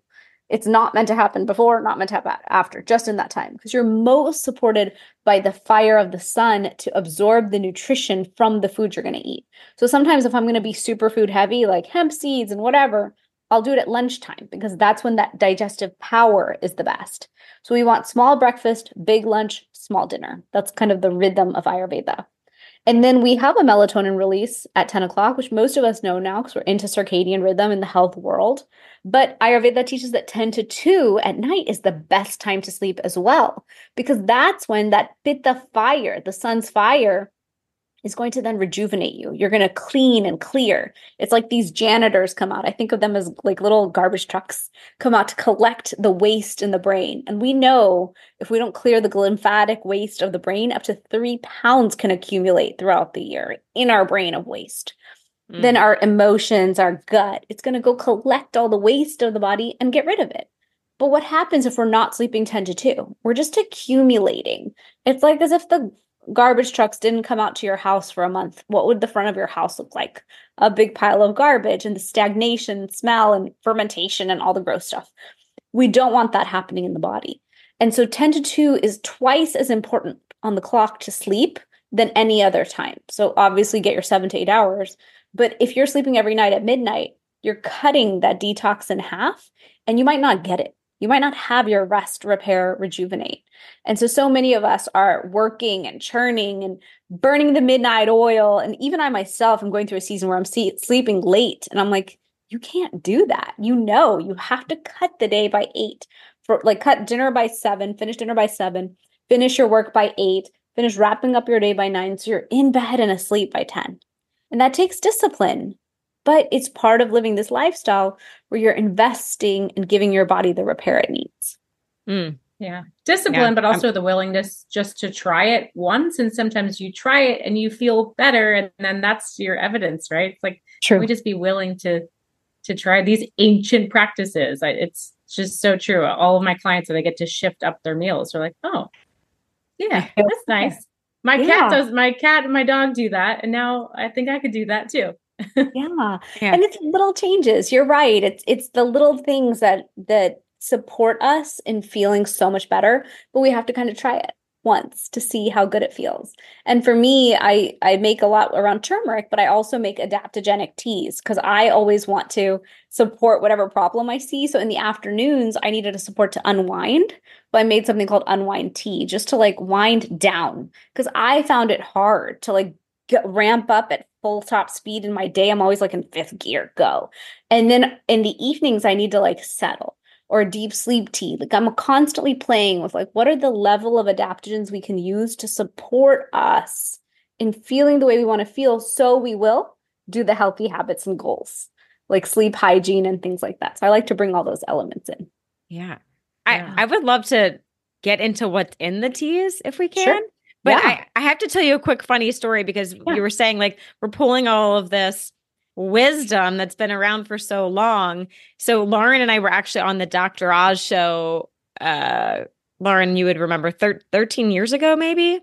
It's not meant to happen before, not meant to happen after, just in that time, because you're most supported by the fire of the sun to absorb the nutrition from the food you're going to eat. So sometimes if I'm going to be superfood heavy, like hemp seeds and whatever, I'll do it at lunchtime because that's when that digestive power is the best. So we want small breakfast, big lunch, small dinner. That's kind of the rhythm of Ayurveda. And then we have a melatonin release at ten o'clock, which most of us know now because we're into circadian rhythm in the health world. But Ayurveda teaches that ten to two at night is the best time to sleep as well, because that's when that pitta fire, the sun's fire, is going to then rejuvenate you. You're going to clean and clear. It's like these janitors come out. I think of them as like little garbage trucks come out to collect the waste in the brain. And we know if we don't clear the lymphatic waste of the brain, up to three pounds can accumulate throughout the year in our brain of waste. Mm. Then our emotions, our gut, it's going to go collect all the waste of the body and get rid of it. But what happens if we're not sleeping ten to two? We're just accumulating. It's like as if the garbage trucks didn't come out to your house for a month. What would the front of your house look like? A big pile of garbage and the stagnation, smell, and fermentation and all the gross stuff. We don't want that happening in the body. And so ten to two is twice as important on the clock to sleep than any other time. So obviously get your seven to eight hours. But if you're sleeping every night at midnight, you're cutting that detox in half and you might not get it. You might not have your rest, repair, rejuvenate. And so, so many of us are working and churning and burning the midnight oil. And even I myself am going through a season where I'm see- sleeping late. And I'm like, you can't do that. You know, you have to cut the day by eight. For like cut dinner by seven, finish dinner by seven, finish your work by eight, finish wrapping up your day by nine. So you're in bed and asleep by ten. And that takes discipline. But it's part of living this lifestyle where you're investing and giving your body the repair it needs. Mm. Yeah. Discipline, yeah. But also I'm, the willingness just to try it once. And sometimes you try it and you feel better. And then that's your evidence, right? It's like, True. We just be willing to, to try these ancient practices. I, it's just so true. All of my clients that I get to shift up their meals are like, oh, yeah, that's nice. My yeah. cat does, my cat and my dog do that. And now I think I could do that too. yeah. yeah. And it's little changes. You're right. It's it's the little things that that support us in feeling so much better, but we have to kind of try it once to see how good it feels. And for me, I I make a lot around turmeric, but I also make adaptogenic teas because I always want to support whatever problem I see. So in the afternoons, I needed a support to unwind. But I made something called unwind tea just to like wind down because I found it hard to like get, ramp up at full top speed in my day. I'm always like in fifth gear, go. And then in the evenings, I need to like settle or a deep sleep tea. Like I'm constantly playing with like, what are the level of adaptogens we can use to support us in feeling the way we want to feel so we will do the healthy habits and goals, like sleep hygiene and things like that. So I like to bring all those elements in. Yeah. I, yeah. I would love to get into what's in the teas if we can. Sure. But yeah. I, I have to tell you a quick funny story because yeah. you were saying like we're pulling all of this wisdom that's been around for so long. So Lauren and I were actually on the Doctor Oz show. Uh, Lauren, you would remember thir- thirteen years ago, maybe.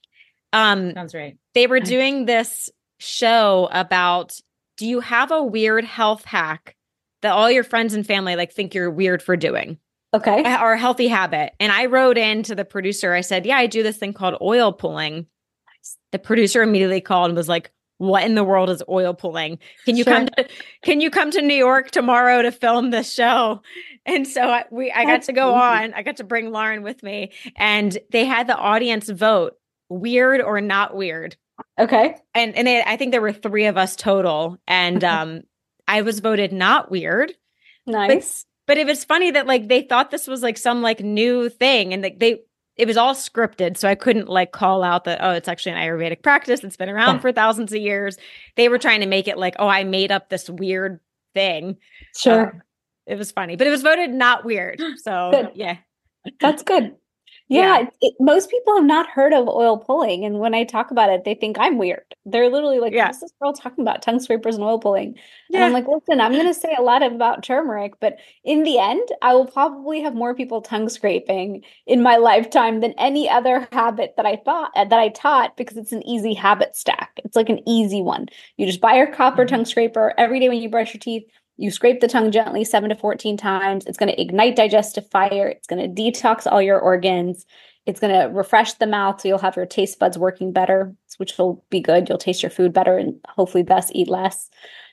Um, Sounds right. They were doing this show about, do you have a weird health hack that all your friends and family like think you're weird for doing? Okay. Or a healthy habit. And I wrote in to the producer. I said, yeah, I do this thing called oil pulling. The producer immediately called and was like, what in the world is oil pulling? Can you sure. come to, can you come to New York tomorrow to film this show? And so I, we, I That's got to go easy. on. I got to bring Lauren with me and they had the audience vote weird or not weird. Okay. And, and they, I think there were three of us total. And um, I was voted not weird. Nice. But, But it was funny that like they thought this was like some like new thing and like they it was all scripted. So I couldn't like call out that, oh, it's actually an Ayurvedic practice. It's been around yeah. for thousands of years. They were trying to make it like, oh, I made up this weird thing. Sure. Um, it was funny, but it was voted not weird. So good. yeah. That's good. Yeah, yeah. It, most people have not heard of oil pulling. And when I talk about it, they think I'm weird. They're literally like, yeah. what's this girl talking about? Tongue scrapers and oil pulling. Yeah. And I'm like, listen, I'm going to say a lot about turmeric, but in the end, I will probably have more people tongue scraping in my lifetime than any other habit that I thought that I taught because it's an easy habit stack. It's like an easy one. You just buy your copper mm-hmm. tongue scraper every day when you brush your teeth. You scrape the tongue gently seven to fourteen times. It's going to ignite digestive fire. It's going to detox all your organs. It's going to refresh the mouth, so you'll have your taste buds working better, which will be good. You'll taste your food better and hopefully thus eat less.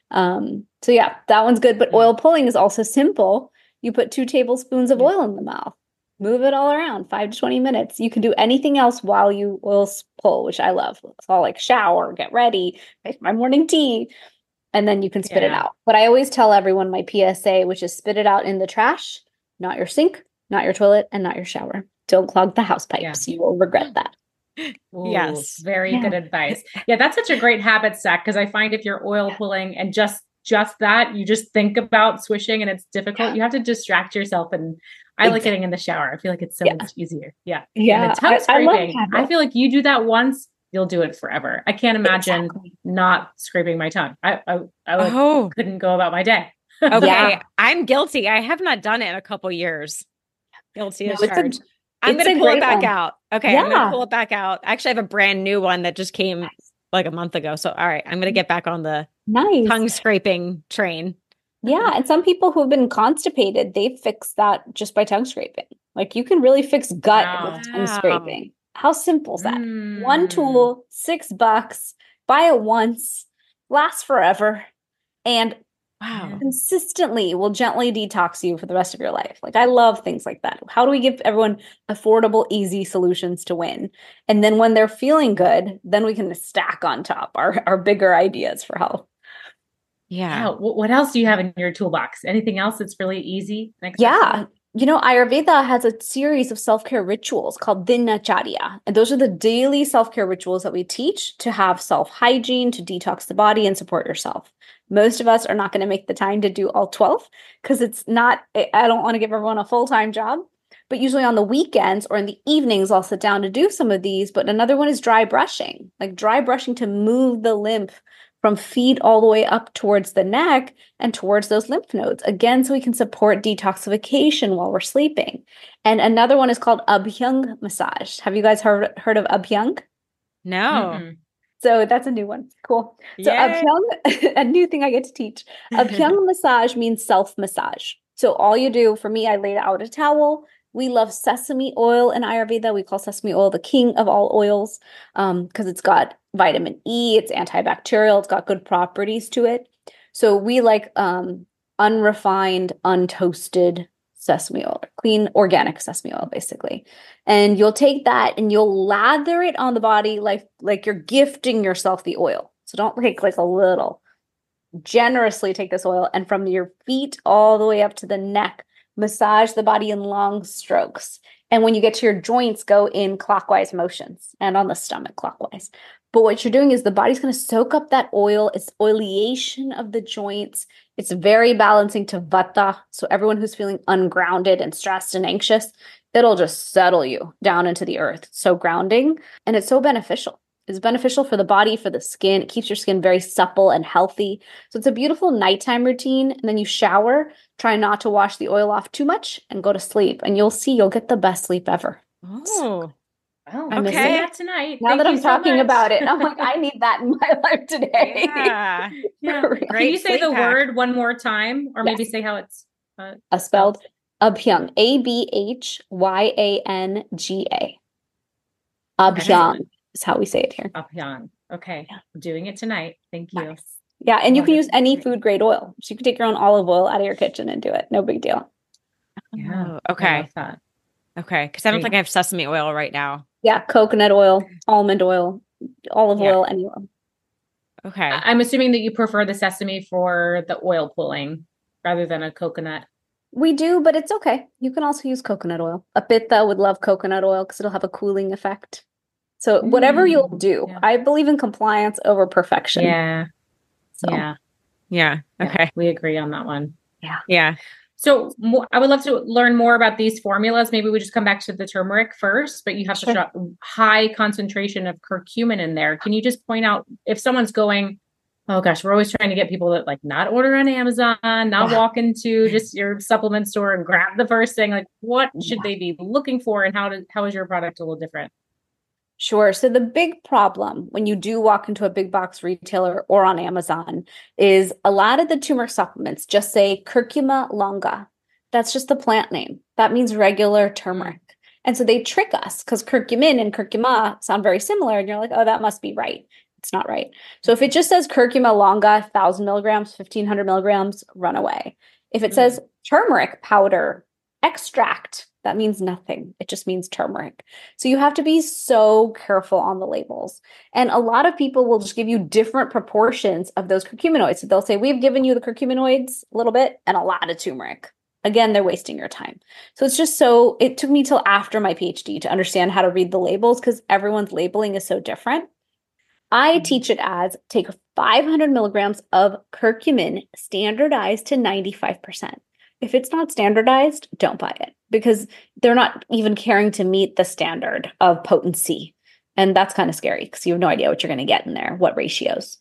Um, so yeah, that one's good. But oil pulling is also simple. You put two tablespoons of oil in the mouth, move it all around, five to twenty minutes. You can do anything else while you oil pull, which I love. It's all like shower, get ready, make my morning tea, and then you can spit Yeah. it out. But I always tell everyone my P S A, which is spit it out in the trash, not your sink, not your toilet, and not your shower. Don't clog the house pipes. Yeah. You will regret that. Ooh, Yes. Very Yeah. good advice. Yeah, that's such a great habit, Zach, because I find if you're oil pulling and just just that, you just think about swishing and it's difficult. Yeah. You have to distract yourself. And I like Exactly. getting in the shower. I feel like it's so Yeah. much easier. Yeah. Yeah, And the tongue I, I love scraping, I, habits. feel like you do that once, you'll do it forever. I can't imagine Exactly. not scraping my tongue. I I, I would, Oh, couldn't go about my day. okay. Yeah. I'm guilty. I have not done it in a couple years. Guilty No, as it's a- charged. I'm it's going to a pull it great back one. out. Okay. I'm going Yeah. to pull it back out. Actually, I have a brand new one that just came like a month ago. So, all right, I'm going to get back on the Nice. tongue scraping train. Yeah, and some people who've been constipated, they fix that just by tongue scraping. Like you can really fix gut Wow. with tongue Wow. scraping. How simple is that? One Mm. tool, six bucks, buy it once, lasts forever, and Wow. consistently will gently detox you for the rest of your life. Like I love things like that. How do we give everyone affordable, easy solutions to win? And then when they're feeling good, then we can stack on top our, our bigger ideas for health. Yeah. Yeah. What, what else do you have in your toolbox? Anything else that's really easy? and Yeah. accessible? You know, Ayurveda has a series of self-care rituals called Dinacharya. And those are the daily self-care rituals that we teach to have self-hygiene, to detox the body and support yourself. Most of us are not going to make the time to do all twelve because it's not, I don't want to give everyone a full-time job. But usually on the weekends or in the evenings, I'll sit down to do some of these. But another one is dry brushing, like dry brushing to move the lymph from feet all the way up towards the neck and towards those lymph nodes. Again, so we can support detoxification while we're sleeping. And another one is called Abhyang massage. Have you guys heard, heard of Abhyang? No. Mm-mm. So that's a new one. Cool. So Yay. Abhyang, a new thing I get to teach. Abhyang massage means self-massage. So all you do, for me, I laid out a towel. We love sesame oil in Ayurveda. We call sesame oil the king of all oils um, because it's got vitamin E, it's antibacterial, it's got good properties to it. So we like um, unrefined, untoasted sesame oil, clean organic sesame oil, basically. And you'll take that and you'll lather it on the body like, like you're gifting yourself the oil. So don't take like a little. Generously take this oil and from your feet all the way up to the neck, massage the body in long strokes. And when you get to your joints, go in clockwise motions and on the stomach clockwise. But what you're doing is the body's going to soak up that oil. It's oleation of the joints. It's very balancing to vata. So everyone who's feeling ungrounded and stressed and anxious, it'll just settle you down into the earth. It's so grounding and it's so beneficial. It's beneficial for the body, for the skin. It keeps your skin very supple and healthy. So it's a beautiful nighttime routine. And then you shower, try not to wash the oil off too much and go to sleep. And you'll see you'll get the best sleep ever. Oh, Oh, I'm okay. missing That tonight. Now Thank that you I'm so talking much. about it, I'm like, I need that in my life today. yeah. Yeah. For real. Can Great you say sleep the hack. word one more time, or maybe Yes. say how it's uh, Uh, spelled Abhyang, A B H Y A N G A. Abhyang Excellent. is how we say it here. Abhyang? Okay, Yeah. I'm doing it tonight. Thank you. Nice. Yeah, and you Love can it. use any food grade oil. So you can take your own olive oil out of your kitchen and do it. No big deal. Yeah. Oh, I okay. love that. Okay. Because I don't Great. think I have sesame oil right now. Yeah, coconut oil, almond oil, olive Yeah. oil, any oil. Okay. I- I'm assuming that you prefer the sesame for the oil pulling rather than a coconut. We do, but it's okay. You can also use coconut oil. A pitta would love coconut oil because it'll have a cooling effect. So whatever you'll Mm, do, yeah. I believe in compliance over perfection. Yeah. So, Yeah. yeah. Yeah, Okay. we agree on that one. Yeah. So mo- I would love to learn more about these formulas. Maybe we just come back to the turmeric first, but you have such Sure. a high concentration of curcumin in there. Can you just point out if someone's going, oh gosh, we're always trying to get people that like not order on Amazon, not Yeah. walk into just your supplement store and grab the first thing. Like what should Yeah. they be looking for and how does how is your product a little different? Sure. So the big problem when you do walk into a big box retailer or on Amazon is a lot of the turmeric supplements just say curcuma longa. That's just the plant name. That means regular turmeric. Mm. And so they trick us because curcumin and curcuma sound very similar. And you're like, oh, that must be right. It's not right. So if it just says curcuma longa, one thousand milligrams, fifteen hundred milligrams, run away. If it mm. says turmeric powder extract, that means nothing. It just means turmeric. So you have to be so careful on the labels. And a lot of people will just give you different proportions of those curcuminoids. So they'll say, we've given you the curcuminoids a little bit and a lot of turmeric. Again, they're wasting your time. So it's just so, it took me till after my PhD to understand how to read the labels because everyone's labeling is so different. I teach it as take five hundred milligrams of curcumin standardized to ninety-five percent. If it's not standardized, don't buy it because they're not even caring to meet the standard of potency. And that's kind of scary because you have no idea what you're going to get in there, what ratios.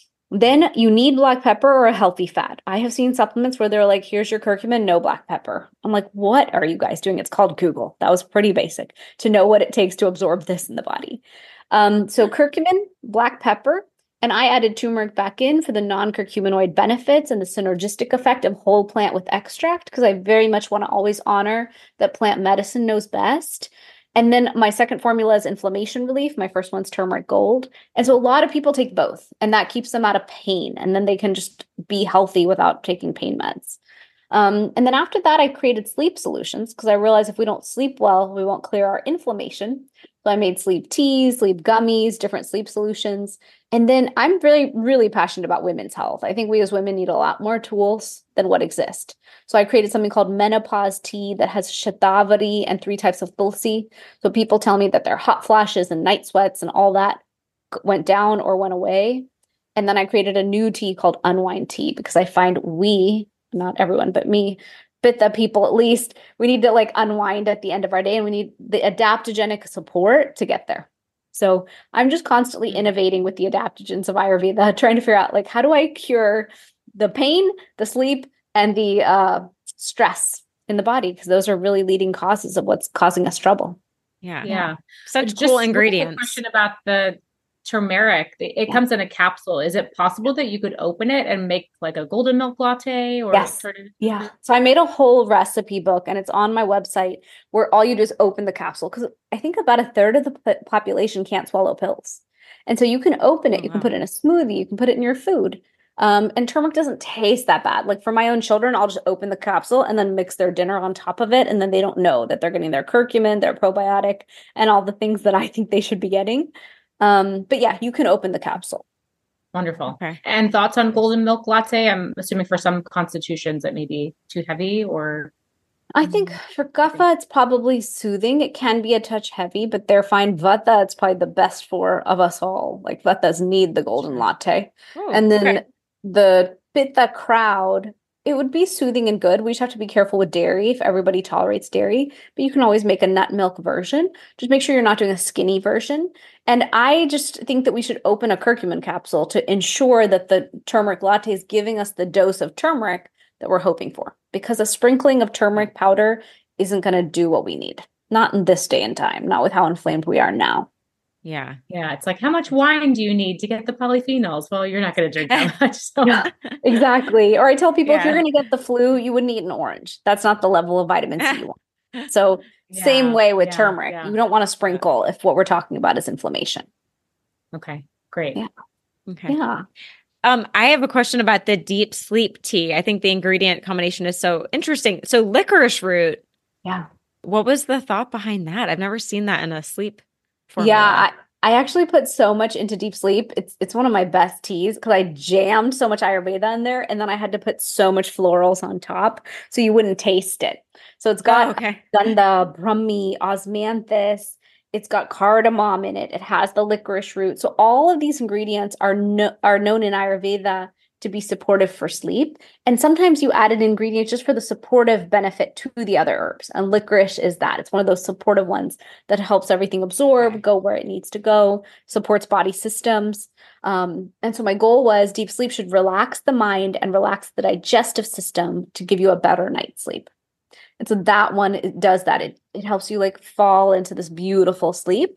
Then you need black pepper or a healthy fat. I have seen supplements where they're like, here's your curcumin, no black pepper. I'm like, what are you guys doing? It's called Google. That was pretty basic to know what it takes to absorb this in the body. Um, so curcumin, black pepper, and I added turmeric back in for the non-curcuminoid benefits and the synergistic effect of whole plant with extract, because I very much want to always honor that plant medicine knows best. And then my second formula is inflammation relief. My first one's turmeric gold. And so a lot of people take both, and that keeps them out of pain. And then they can just be healthy without taking pain meds. Um, and then after that, I created sleep solutions because I realized if we don't sleep well, we won't clear our inflammation. So I made sleep teas, sleep gummies, different sleep solutions. And then I'm really, really passionate about women's health. I think we as women need a lot more tools than what exist. So I created something called menopause tea that has shatavari and three types of tulsi. So people tell me that their hot flashes and night sweats and all that went down or went away. And then I created a new tea called unwind tea because I find we, not everyone, but me, Pitta people at least, we need to like unwind at the end of our day and we need the adaptogenic support to get there. So I'm just constantly innovating with the adaptogens of Ayurveda, trying to figure out like, how do I cure the pain, the sleep, and the uh, stress in the body? Because those are really leading causes of what's causing us trouble. Yeah. Yeah. Such Just cool ingredients. Question about the turmeric. It yeah. comes in a capsule. Is it possible that you could open it and make like a golden milk latte? Or yes. Sort of- yeah. So I made a whole recipe book and it's on my website where all you do is open the capsule because I think about a third of the p- population can't swallow pills. And so you can open it. Oh, you wow. can put it in a smoothie. You can put it in your food. Um, and turmeric doesn't taste that bad. Like for my own children, I'll just open the capsule and then mix their dinner on top of it. And then they don't know that they're getting their curcumin, their probiotic, and all the things that I think they should be getting. Um, but yeah, you can open the capsule. Wonderful. Okay. And thoughts on golden milk latte? I'm assuming for some constitutions it may be too heavy or... I think for Kapha, it's probably soothing. It can be a touch heavy, but they're fine. Vata, it's probably the best for of us all. Like Vatas need the golden latte. Oh, and then okay. the Pitta crowd, it would be soothing and good. We just have to be careful with dairy if everybody tolerates dairy, but you can always make a nut milk version. Just make sure you're not doing a skinny version. And I just think that we should open a curcumin capsule to ensure that the turmeric latte is giving us the dose of turmeric that we're hoping for, because a sprinkling of turmeric powder isn't going to do what we need. Not in this day and time, not with how inflamed we are now. Yeah. Yeah. It's like, how much wine do you need to get the polyphenols? Well, you're not going to drink that much. So. Yeah, exactly. Or I tell people, yeah. if you're going to get the flu, you wouldn't eat an orange. That's not the level of vitamin C you want. So yeah, same way with yeah, turmeric. Yeah. You don't want to sprinkle if what we're talking about is inflammation. Okay, great. Yeah. Okay. Yeah. Um, I have a question about the deep sleep tea. I think the ingredient combination is so interesting. So licorice root. Yeah. What was the thought behind that? I've never seen that in a sleep formula. Yeah, I, I actually put so much into deep sleep. It's it's one of my best teas because I jammed so much Ayurveda in there, and then I had to put so much florals on top so you wouldn't taste it. So it's got oh, okay. Ganda, Brahmi, Osmanthus. It's got cardamom in it. It has the licorice root. So all of these ingredients are no, are known in Ayurveda to be supportive for sleep. And sometimes you add an ingredient just for the supportive benefit to the other herbs. And licorice is that. It's one of those supportive ones that helps everything absorb, go where it needs to go, supports body systems. Um, and so my goal was deep sleep should relax the mind and relax the digestive system to give you a better night's sleep. And so that one it does that. It it helps you like fall into this beautiful sleep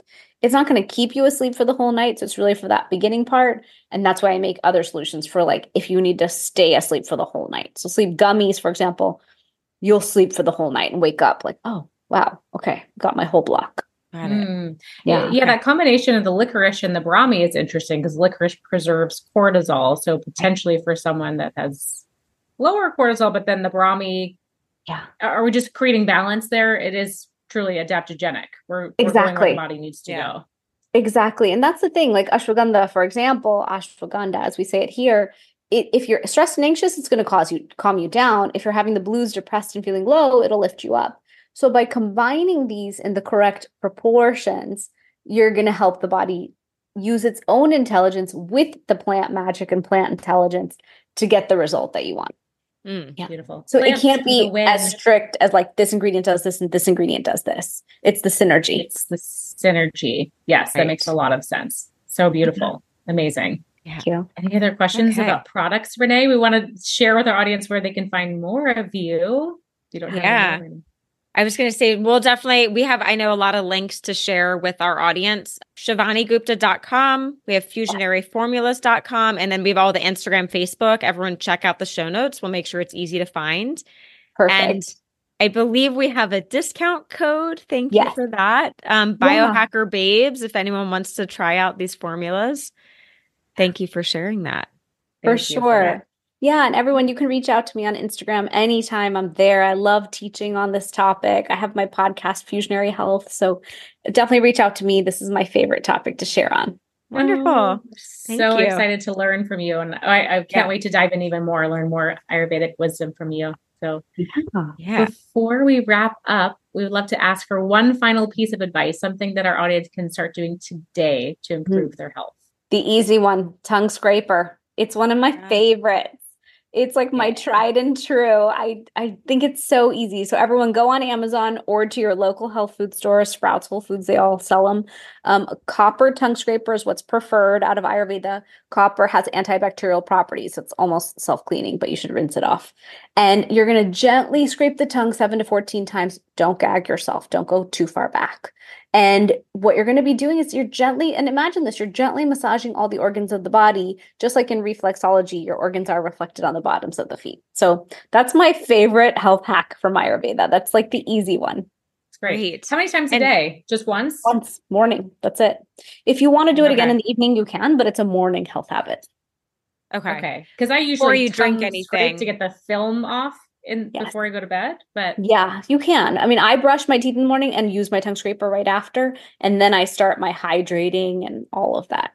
it's not going to keep you asleep for the whole night. So it's really for that beginning part. And that's why I make other solutions for like, if you need to stay asleep for the whole night. So sleep gummies, for example, you'll sleep for the whole night and wake up like, oh, wow. Okay. Got my whole block. Got it. Mm. Yeah. Yeah. That combination of the licorice and the Brahmi is interesting because licorice preserves cortisol. So potentially for someone that has lower cortisol, but then the Brahmi, yeah. Are we just creating balance there? It is truly adaptogenic. We're, we're exactly going where the body needs to yeah. go. Exactly. And that's the thing, like ashwagandha, for example, ashwagandha, as we say it here, it, if you're stressed and anxious, it's going to cause you, calm you down. If you're having the blues, depressed and feeling low, it'll lift you up. So by combining these in the correct proportions, you're going to help the body use its own intelligence with the plant magic and plant intelligence to get the result that you want. Mm, yeah. Beautiful. So Plants it can't be as strict as like this ingredient does this and this ingredient does this. It's the synergy. It's the synergy. Yes, right. That makes a lot of sense. So beautiful. Mm-hmm. Amazing. Yeah. Thank you. Any other questions okay. about products, Renee? We want to share with our audience where they can find more of you. You don't have yeah. any more. I was going to say, we'll definitely, we have, I know a lot of links to share with our audience. Shivani Gupta dot com. We have fusionary formulas dot com. And then we have all the Instagram, Facebook. Everyone check out the show notes. We'll make sure it's easy to find. Perfect. And I believe we have a discount code. Thank yes. you for that. Um, Biohacker yeah. Babes, if anyone wants to try out these formulas. Thank you for sharing that. For Thank sure. For Yeah. And everyone, you can reach out to me on Instagram anytime. I'm there. I love teaching on this topic. I have my podcast, Fusionary Health. So definitely reach out to me. This is my favorite topic to share on. Wonderful. Oh, Thank so you. excited to learn from you. And I, I can't yeah. wait to dive in even more, learn more Ayurvedic wisdom from you. So yeah. before we wrap up, we would love to ask for one final piece of advice, something that our audience can start doing today to improve mm-hmm. their health. The easy one, tongue scraper. It's one of my yeah. favorites. It's like my tried and true. I, I think it's so easy. So everyone go on Amazon or to your local health food store, Sprouts, Whole Foods, they all sell them. Um, copper tongue scraper is what's preferred out of Ayurveda. Copper has antibacterial properties. It's almost self-cleaning, but you should rinse it off. And you're going to gently scrape the tongue seven to fourteen times. Don't gag yourself. Don't go too far back. And what you're going to be doing is you're gently, and imagine this, you're gently massaging all the organs of the body, just like in reflexology, your organs are reflected on the bottoms of the feet. So that's my favorite health hack from Ayurveda. That's like the easy one. That's great. great. How many times and a day? Just once? Once, morning. That's it. If you want to do it okay. again in the evening, you can, but it's a morning health habit. Okay. Okay. Because I usually or you drink anything to get the film off. In yes. before I go to bed, but yeah, you can. I mean, I brush my teeth in the morning and use my tongue scraper right after, and then I start my hydrating and all of that.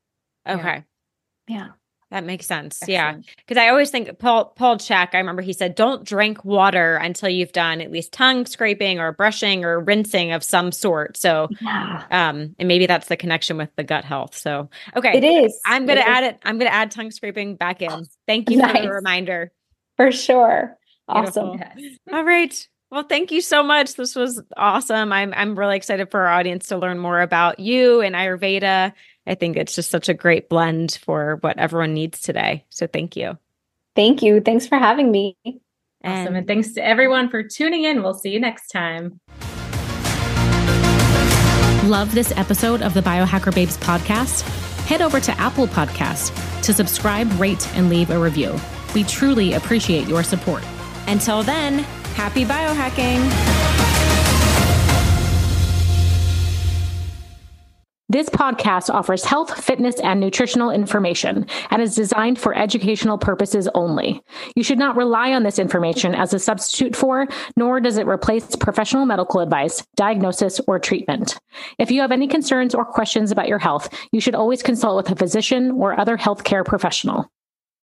Okay, yeah, that makes sense. Excellent. Yeah, because I always think Paul Paul Chek. I remember he said, "Don't drink water until you've done at least tongue scraping or brushing or rinsing of some sort." So, yeah. um, and maybe that's the connection with the gut health. So, okay, it is. I'm gonna it add is. it. I'm gonna add tongue scraping back in. Thank you nice. for the reminder. For sure. Beautiful. Awesome. Yes. All right. Well, thank you so much. This was awesome. I'm I'm really excited for our audience to learn more about you and Ayurveda. I think it's just such a great blend for what everyone needs today. So thank you. Thank you. Thanks for having me. Awesome. And, and thanks to everyone for tuning in. We'll see you next time. Love this episode of the Biohacker Babes podcast? Head over to Apple Podcast to subscribe, rate, and leave a review. We truly appreciate your support. Until then, happy biohacking. This podcast offers health, fitness, and nutritional information and is designed for educational purposes only. You should not rely on this information as a substitute for, nor does it replace professional medical advice, diagnosis, or treatment. If you have any concerns or questions about your health, you should always consult with a physician or other healthcare professional.